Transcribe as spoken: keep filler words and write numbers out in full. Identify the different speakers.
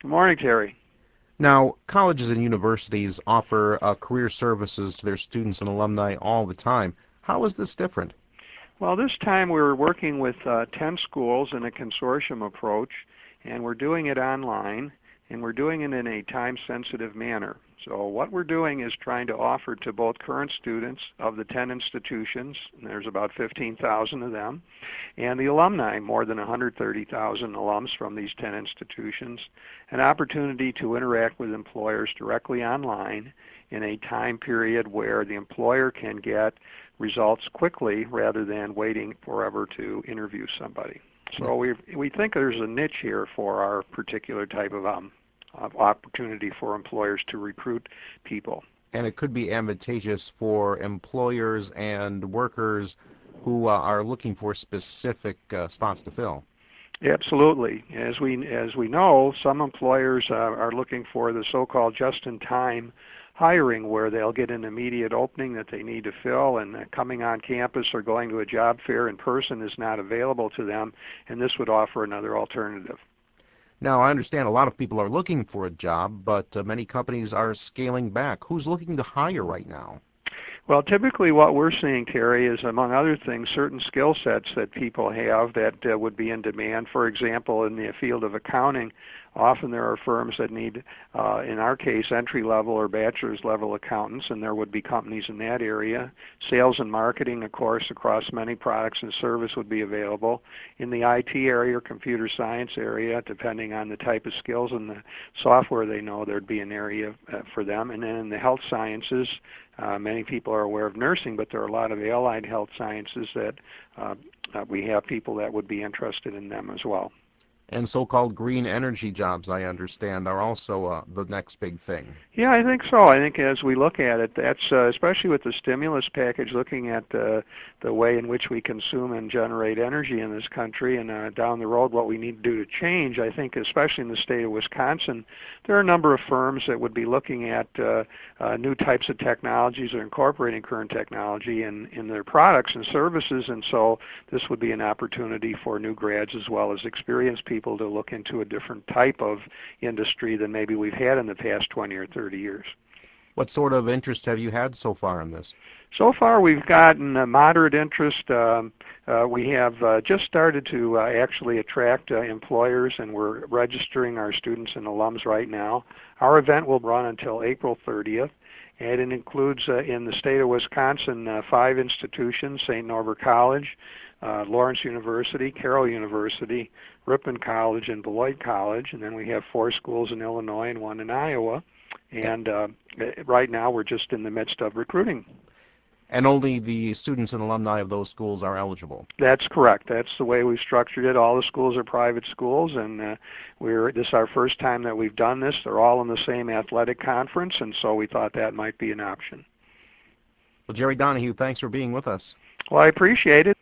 Speaker 1: Good morning, Terry.
Speaker 2: Now, colleges and universities offer uh, career services to their students and alumni all the time. How is this different?
Speaker 1: Well, this time we're working with uh, ten schools in a consortium approach, and we're doing it online, and we're doing it in a time-sensitive manner. So what we're doing is trying to offer to both current students of the ten institutions, and there's about fifteen thousand of them, and the alumni, more than one hundred thirty thousand alums from these ten institutions, an opportunity to interact with employers directly online in a time period where the employer can get results quickly rather than waiting forever to interview somebody. So we we think there's a niche here for our particular type of um, of opportunity for employers to recruit people.
Speaker 2: And it could be advantageous for employers and workers who uh, are looking for specific uh, spots to fill.
Speaker 1: Absolutely. As we as we know, some employers uh, are looking for the so-called just-in-time hiring, where they'll get an immediate opening that they need to fill, and uh, coming on campus or going to a job fair in person is not available to them, and this would offer another alternative.
Speaker 2: Now, I understand a lot of people are looking for a job, but uh, many companies are scaling back. Who's looking to hire right now?
Speaker 1: Well, typically what we're seeing, Terry, is among other things, certain skill sets that people have that uh, would be in demand. For example, in the field of accounting, often there are firms that need, uh, in our case, entry-level or bachelor's level accountants, and there would be companies in that area. Sales and marketing, of course, across many products and service would be available. In the I T area or computer science area, depending on the type of skills and the software they know, there'd be an area uh, for them. And then in the health sciences, uh, many people are aware of nursing, but there are a lot of allied health sciences that uh, uh, we have people that would be interested in them as well.
Speaker 2: And so-called green energy jobs, I understand, are also uh, the next big thing.
Speaker 1: Yeah, I think so. I think as we look at it, that's uh, especially with the stimulus package, looking at uh, the way in which we consume and generate energy in this country, and uh, down the road what we need to do to change. I think especially in the state of Wisconsin, there are a number of firms that would be looking at uh, uh, new types of technologies or incorporating current technology in, in their products and services, and so this would be an opportunity for new grads as well as experienced people to look into a different type of industry than maybe we've had in the past twenty or thirty years.
Speaker 2: What sort of interest have you had so far in this?
Speaker 1: So far we've gotten a moderate interest. Um, uh, we have uh, just started to uh, actually attract uh, employers, and we're registering our students and alums right now. Our event will run until April thirtieth, and it includes uh, in the state of Wisconsin uh, five institutions: Saint Norbert College, uh, Lawrence University, Carroll University, Ripon College, and Beloit College, and then we have four schools in Illinois and one in Iowa. And uh, right now we're just in the midst of recruiting.
Speaker 2: And only the students and alumni of those schools are eligible.
Speaker 1: That's correct. That's the way we've structured it. All the schools are private schools, and uh, we're this is our first time that we've done this. They're all in the same athletic conference, and so we thought that might be an option.
Speaker 2: Well, Jerry Donahue, thanks for being with us.
Speaker 1: Well, I appreciate it.